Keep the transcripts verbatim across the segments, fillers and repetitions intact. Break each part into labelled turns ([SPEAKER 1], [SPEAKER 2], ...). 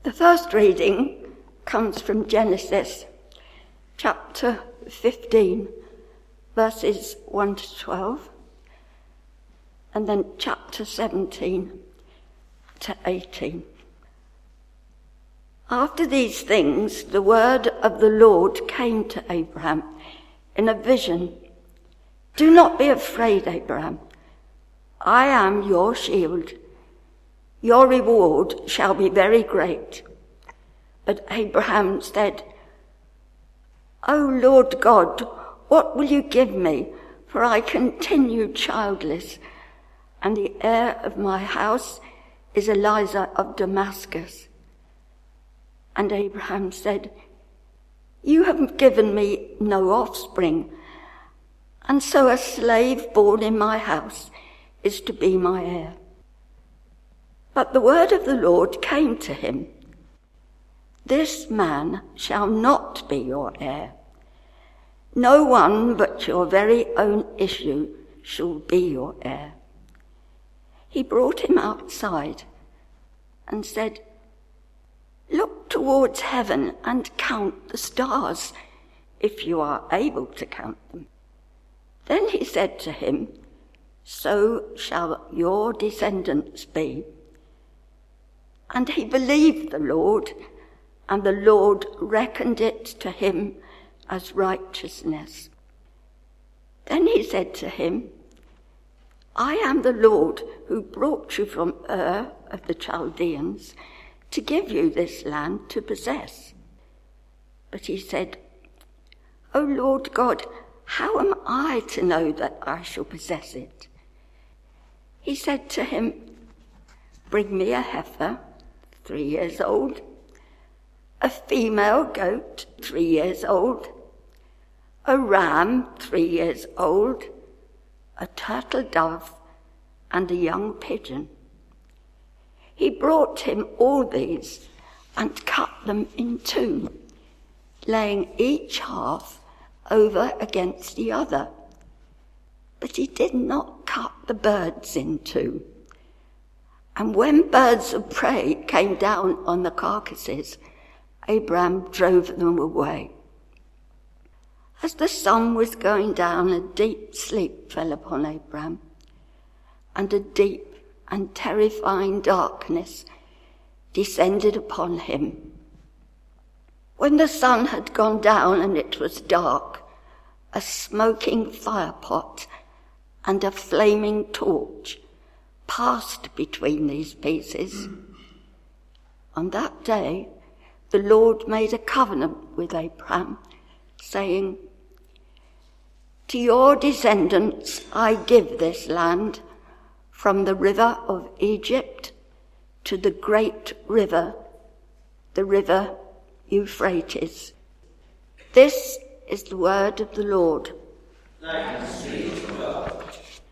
[SPEAKER 1] The first reading comes from Genesis chapter fifteen, verses one to twelve, and then chapter seventeen to eighteen. After these things, the word of the Lord came to Abraham in a vision. Do not be afraid, Abraham. I am your shield. Your reward shall be very great. But Abraham said, O Lord God, what will you give me? For I continue childless, and the heir of my house is Eliezer of Damascus. And Abraham said, You have given me no offspring, and so a slave born in my house is to be my heir. But the word of the Lord came to him, This man shall not be your heir. No one but your very own issue shall be your heir. He brought him outside and said, Look towards heaven and count the stars, if you are able to count them. Then he said to him, So shall your descendants be. And he believed the Lord, and the Lord reckoned it to him as righteousness. Then he said to him, I am the Lord who brought you from Ur of the Chaldeans to give you this land to possess. But he said, O Lord God, how am I to know that I shall possess it? He said to him, Bring me a heifer, three years old, a female goat, three years old, a ram, three years old, a turtle dove, and a young pigeon. He brought him all these and cut them in two, laying each half over against the other. But he did not cut the birds in two. And when birds of prey came down on the carcasses, Abraham drove them away. As the sun was going down, a deep sleep fell upon Abraham, and a deep and terrifying darkness descended upon him. When the sun had gone down and it was dark, a smoking firepot and a flaming torch passed between these pieces. On that day, the Lord made a covenant with Abraham, saying, To your descendants I give this land, from the river of Egypt to the great river, the river Euphrates. This is the word of the Lord.
[SPEAKER 2] Thanks be to God.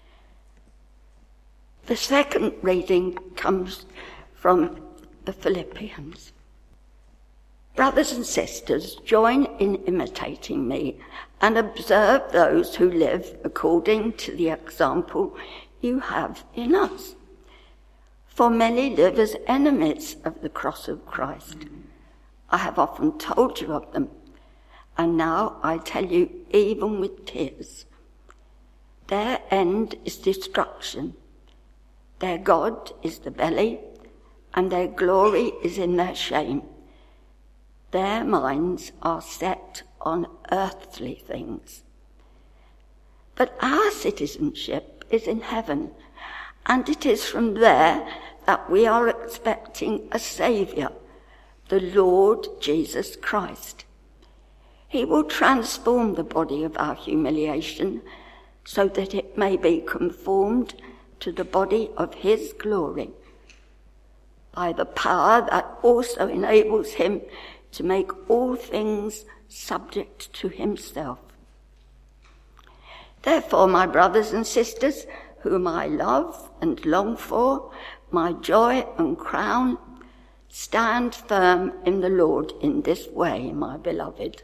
[SPEAKER 1] The second reading comes from the Philippians. Brothers and sisters, join in imitating me and observe those who live according to the example you have in us. For many live as enemies of the cross of Christ. I have often told you of them, and now I tell you even with tears. Their end is destruction. Their God is the belly, and their glory is in their shame. Their minds are set on earthly things. But our citizenship is in heaven, and it is from there that we are expecting a Saviour, the Lord Jesus Christ. He will transform the body of our humiliation so that it may be conformed to the body of his glory, by the power that also enables him to make all things subject to himself. Therefore, my brothers and sisters, whom I love and long for, my joy and crown, stand firm in the Lord in this way, my beloved.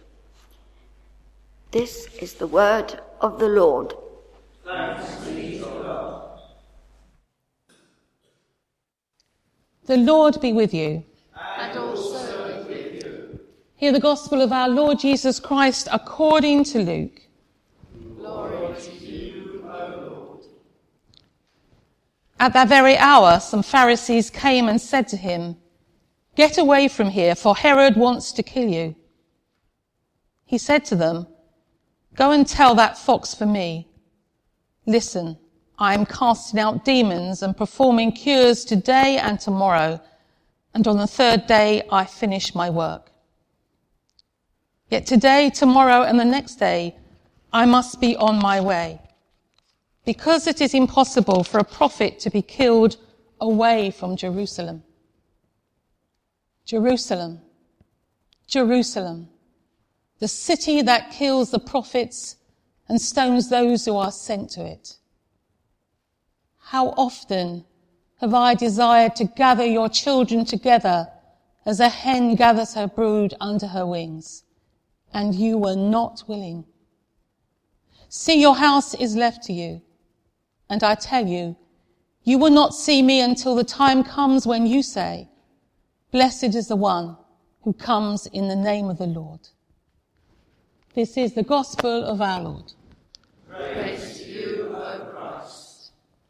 [SPEAKER 1] This is the word of the Lord.
[SPEAKER 2] Thanks be to God.
[SPEAKER 3] The Lord be with you.
[SPEAKER 2] And
[SPEAKER 3] and also with you.
[SPEAKER 4] Hear the gospel of our Lord Jesus Christ according to Luke.
[SPEAKER 3] Glory to you, O Lord.
[SPEAKER 4] At that very hour, some Pharisees came and said to him, "Get away from here, for Herod wants to kill you." He said to them, "Go and tell that fox for me. Listen, I am casting out demons and performing cures today and tomorrow, and on the third day I finish my work. Yet today, tomorrow, and the next day I must be on my way, because it is impossible for a prophet to be killed away from Jerusalem. Jerusalem, Jerusalem, the city that kills the prophets and stones those who are sent to it. How often have I desired to gather your children together as a hen gathers her brood under her wings, and you were not willing. See, your house is left to you, and I tell you, you will not see me until the time comes when you say, 'Blessed is the one who comes in the name of the Lord.'" This is the gospel of our Lord.
[SPEAKER 3] Praise to you, O Christ.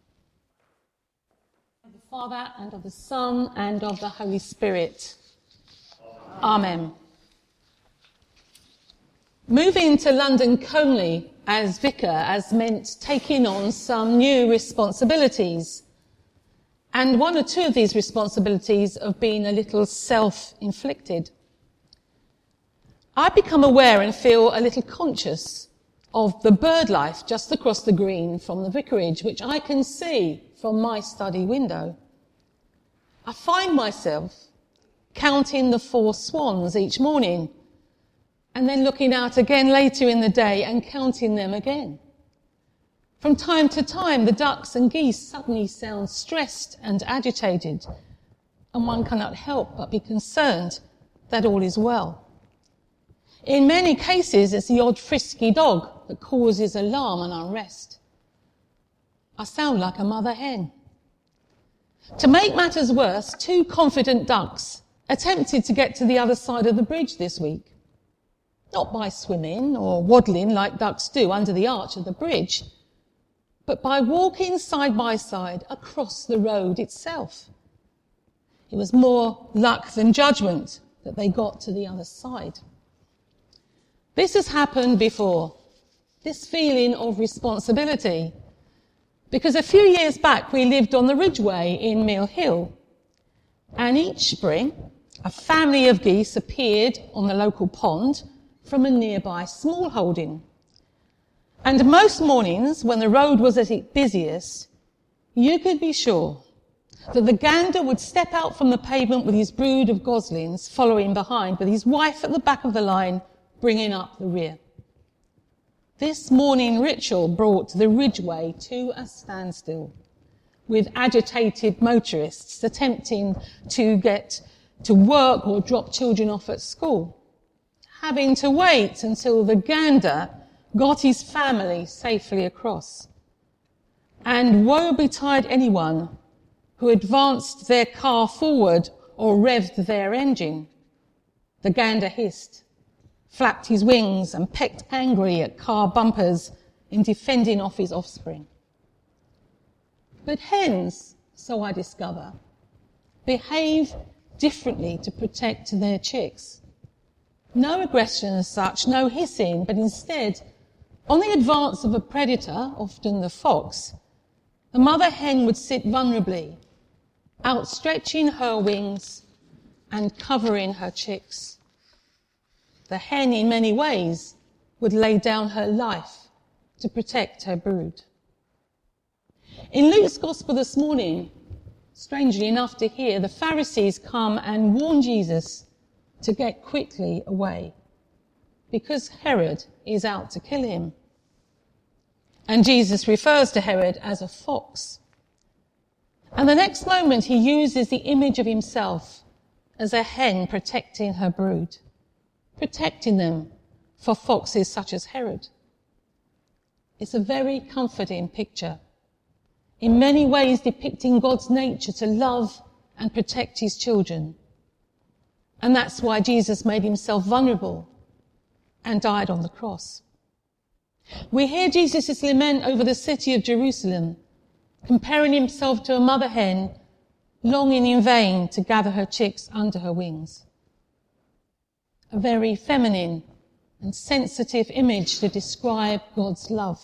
[SPEAKER 4] Of the Father, and of the Son, and of the Holy Spirit. Amen. Amen. Moving to London Colney as vicar has meant taking on some new responsibilities. And one or two of these responsibilities have been a little self-inflicted. I become aware and feel a little conscious of the bird life just across the green from the vicarage, which I can see from my study window. I find myself counting the four swans each morning, and then looking out again later in the day and counting them again. From time to time, the ducks and geese suddenly sound stressed and agitated, and one cannot help but be concerned that all is well. In many cases, it's the odd frisky dog that causes alarm and unrest. I sound like a mother hen. To make matters worse, two confident ducks attempted to get to the other side of the bridge this week. Not by swimming or waddling like ducks do under the arch of the bridge, but by walking side by side across the road itself. It was more luck than judgment that they got to the other side. This has happened before, this feeling of responsibility, because a few years back we lived on the Ridgeway in Mill Hill, and each spring a family of geese appeared on the local pond from a nearby small holding. And most mornings, when the road was at its busiest, you could be sure that the gander would step out from the pavement with his brood of goslings following behind, with his wife at the back of the line bringing up the rear. This morning ritual brought the Ridgeway to a standstill, with agitated motorists attempting to get to work or drop children off at school, having to wait until the gander got his family safely across. And woe betide anyone who advanced their car forward or revved their engine. The gander hissed, flapped his wings, and pecked angrily at car bumpers in defending off his offspring. But hens, so I discover, behave differently to protect their chicks. No aggression as such, no hissing, but instead, on the advance of a predator, often the fox, the mother hen would sit vulnerably, outstretching her wings and covering her chicks. The hen, in many ways, would lay down her life to protect her brood. In Luke's Gospel this morning, strangely enough to hear, the Pharisees come and warn Jesus to get quickly away, because Herod is out to kill him. And Jesus refers to Herod as a fox. And the next moment he uses the image of himself as a hen protecting her brood, protecting them for foxes such as Herod. It's a very comforting picture, in many ways depicting God's nature to love and protect his children. And that's why Jesus made himself vulnerable and died on the cross. We hear Jesus' lament over the city of Jerusalem, comparing himself to a mother hen longing in vain to gather her chicks under her wings. A very feminine and sensitive image to describe God's love.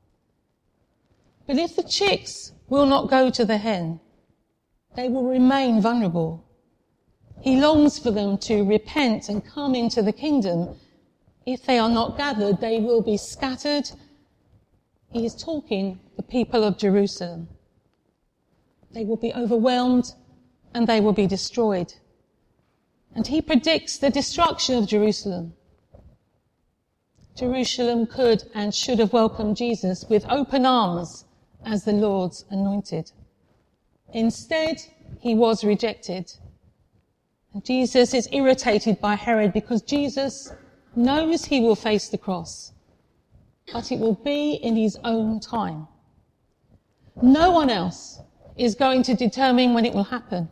[SPEAKER 4] But if the chicks will not go to the hen, they will remain vulnerable. He longs for them to repent and come into the kingdom. If they are not gathered, they will be scattered. He is talking the people of Jerusalem. They will be overwhelmed and they will be destroyed. And he predicts the destruction of Jerusalem. Jerusalem could and should have welcomed Jesus with open arms as the Lord's anointed. Instead, he was rejected. And Jesus is irritated by Herod because Jesus knows he will face the cross, but it will be in his own time. No one else is going to determine when it will happen.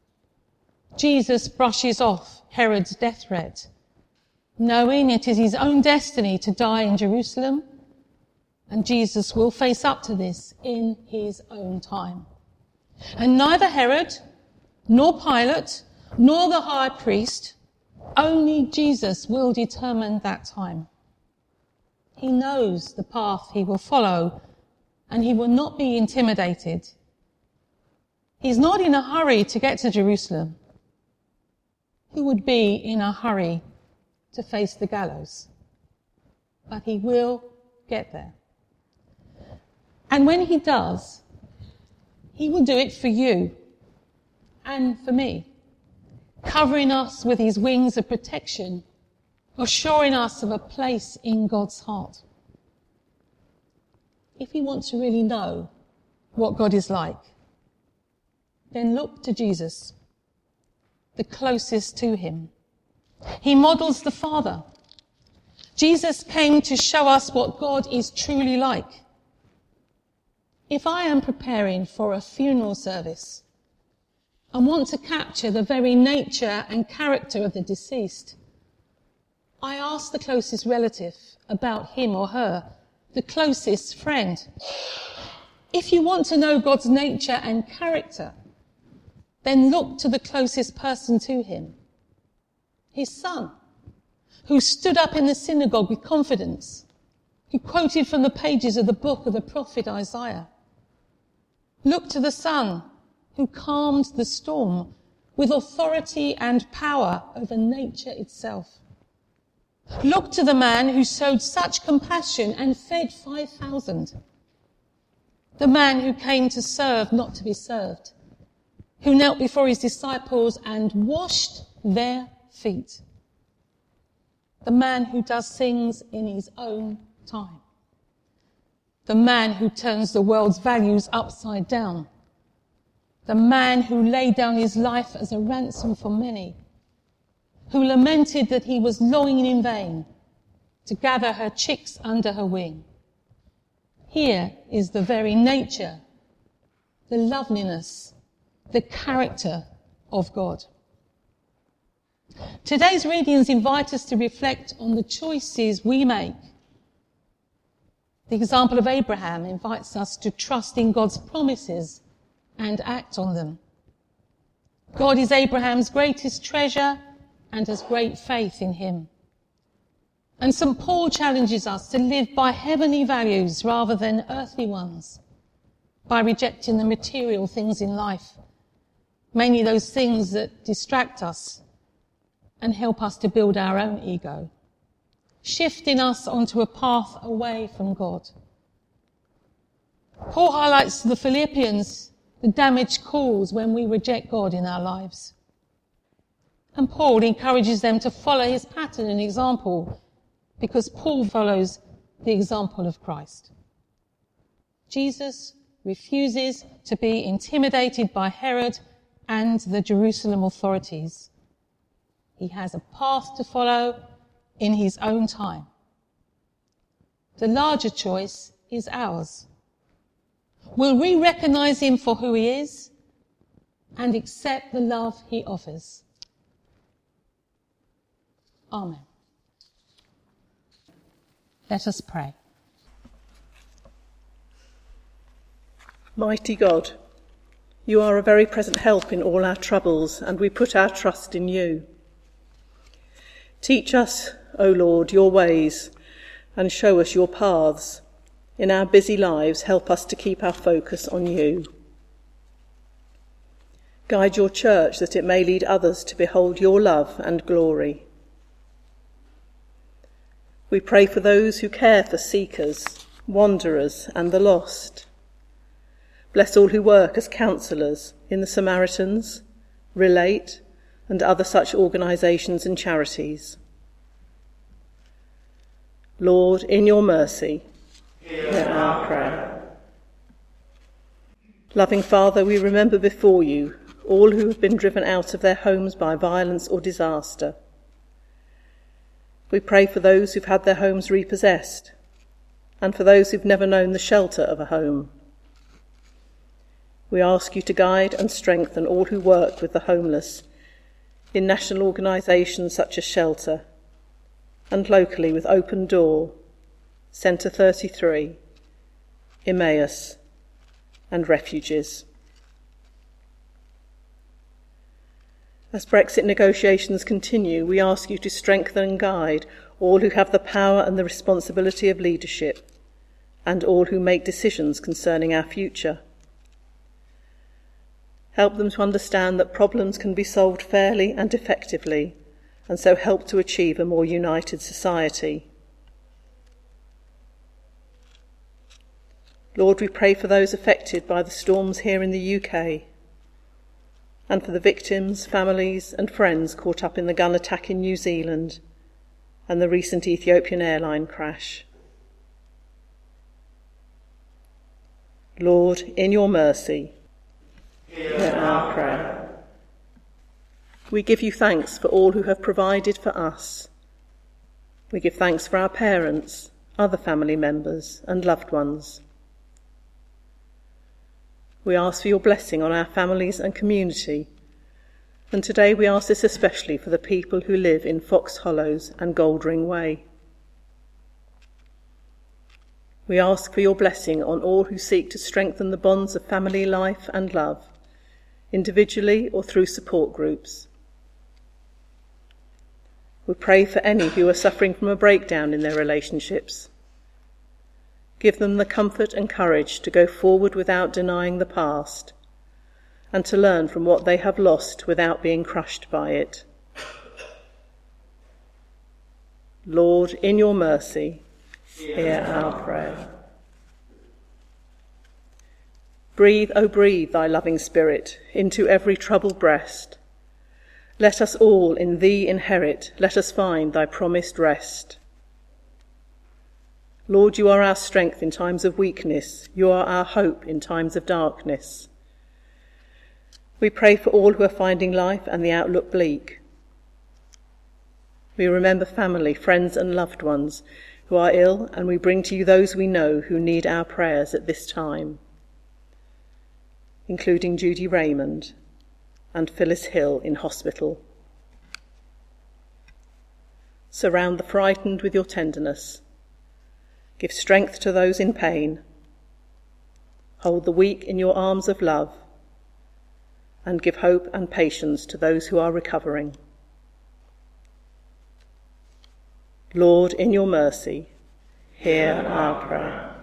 [SPEAKER 4] Jesus brushes off Herod's death threat, knowing it is his own destiny to die in Jerusalem, and Jesus will face up to this in his own time. And neither Herod, nor Pilate, nor the high priest, only Jesus will determine that time. He knows the path he will follow, and he will not be intimidated. He's not in a hurry to get to Jerusalem. Who would be in a hurry to face the gallows? But he will get there. And when he does, he will do it for you and for me, covering us with his wings of protection, assuring us of a place in God's heart. If you want to really know what God is like, then look to Jesus, the closest to him. He models the Father. Jesus came to show us what God is truly like. If I am preparing for a funeral service and want to capture the very nature and character of the deceased, I ask the closest relative about him or her, the closest friend. If you want to know God's nature and character, then look to the closest person to him, his son, who stood up in the synagogue with confidence, who quoted from the pages of the book of the prophet Isaiah. Look to the Son, who calmed the storm with authority and power over nature itself. Look to the man who showed such compassion and fed five thousand. The man who came to serve, not to be served, who knelt before his disciples and washed their feet. The man who does things in his own time. The man who turns the world's values upside down. The man who laid down his life as a ransom for many. Who lamented that he was longing in vain to gather her chicks under her wing. Here is the very nature, the loveliness, the character of God. Today's readings invite us to reflect on the choices we make. The example of Abraham invites us to trust in God's promises and act on them. God is Abraham's greatest treasure and has great faith in him. And Saint Paul challenges us to live by heavenly values rather than earthly ones, by rejecting the material things in life, mainly those things that distract us and help us to build our own ego, shifting us onto a path away from God. Paul highlights to the Philippians the damage caused when we reject God in our lives. And Paul encourages them to follow his pattern and example, because Paul follows the example of Christ. Jesus refuses to be intimidated by Herod and the Jerusalem authorities. He has a path to follow in his own time. The larger choice is ours. Will we recognize him for who he is and accept the love he offers? Amen. Let us pray.
[SPEAKER 5] Mighty God, you are a very present help in all our troubles, and we put our trust in you. Teach us, O Lord, your ways, and show us your paths. In our busy lives, help us to keep our focus on you. Guide your church that it may lead others to behold your love and glory. We pray for those who care for seekers, wanderers, and the lost. Bless all who work as counsellors in the Samaritans, Relate, and other such organisations and charities. Lord, in your mercy, hear our prayer. Loving Father, we remember before you all who have been driven out of their homes by violence or disaster. We pray for those who've had their homes repossessed, and for those who've never known the shelter of a home. We ask you to guide and strengthen all who work with the homeless in national organisations such as Shelter, and locally with Open Door, Centre thirty-three, Emmaus, and Refuges. As Brexit negotiations continue, we ask you to strengthen and guide all who have the power and the responsibility of leadership, and all who make decisions concerning our future. Help them to understand that problems can be solved fairly and effectively, and so help to achieve a more united society. Lord, we pray for those affected by the storms here in the U K, and for the victims, families and friends caught up in the gun attack in New Zealand and the recent Ethiopian airline crash. Lord, in your mercy, hear our prayer. We give you thanks for all who have provided for us. We give thanks for our parents, other family members and loved ones. We ask for your blessing on our families and community, and today we ask this especially for the people who live in Fox Hollows and Goldring Way. We ask for your blessing on all who seek to strengthen the bonds of family life and love, individually or through support groups. We pray for any who are suffering from a breakdown in their relationships. Give them the comfort and courage to go forward without denying the past, and to learn from what they have lost without being crushed by it. Lord, in your mercy, hear our prayer. Breathe, O breathe thy loving spirit into every troubled breast. Let us all in thee inherit, let us find thy promised rest. Lord, you are our strength in times of weakness, you are our hope in times of darkness. We pray for all who are finding life and the outlook bleak. We remember family, friends and loved ones who are ill, and we bring to you those we know who need our prayers at this time, including Judy Raymond and Phyllis Hill in hospital. Surround the frightened with your tenderness. Give strength to those in pain. Hold the weak in your arms of love, and give hope and patience to those who are recovering. Lord, in your mercy, hear our prayer.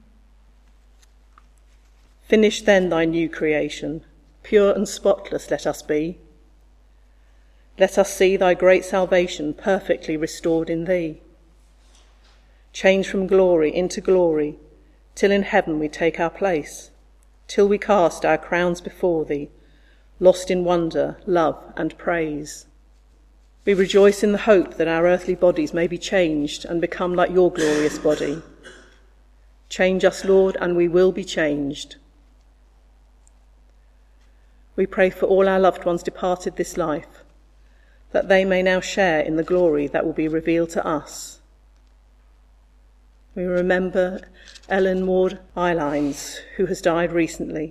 [SPEAKER 5] Finish then thy new creation, pure and spotless let us be. Let us see thy great salvation perfectly restored in thee. Change from glory into glory, till in heaven we take our place, till we cast our crowns before thee, lost in wonder, love and praise. We rejoice in the hope that our earthly bodies may be changed and become like your glorious body. Change us, Lord, and we will be changed. We pray for all our loved ones departed this life, that they may now share in the glory that will be revealed to us. We remember Ellen Maud Eilines, who has died recently,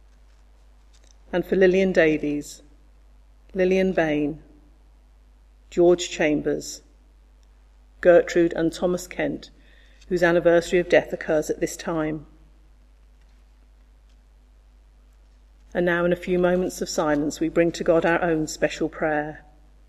[SPEAKER 5] and for Lillian Davies, Lillian Bain, George Chambers, Gertrude and Thomas Kent, whose anniversary of death occurs at this time. And now, in a few moments of silence, we bring to God our own special prayer.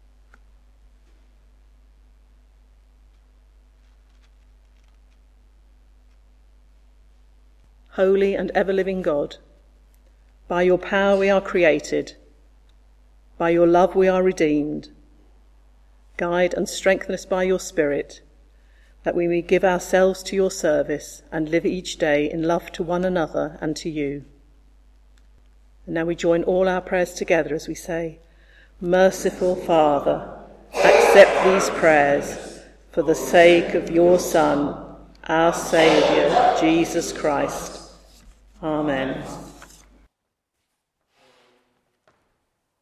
[SPEAKER 5] Holy and ever-living God, by your power we are created, by your love we are redeemed. Guide and strengthen us by your Spirit, that we may give ourselves to your service and live each day in love to one another and to you. And now we join all our prayers together as we say, Merciful Father, accept these prayers for the sake of your Son, our Saviour, Jesus Christ. Amen.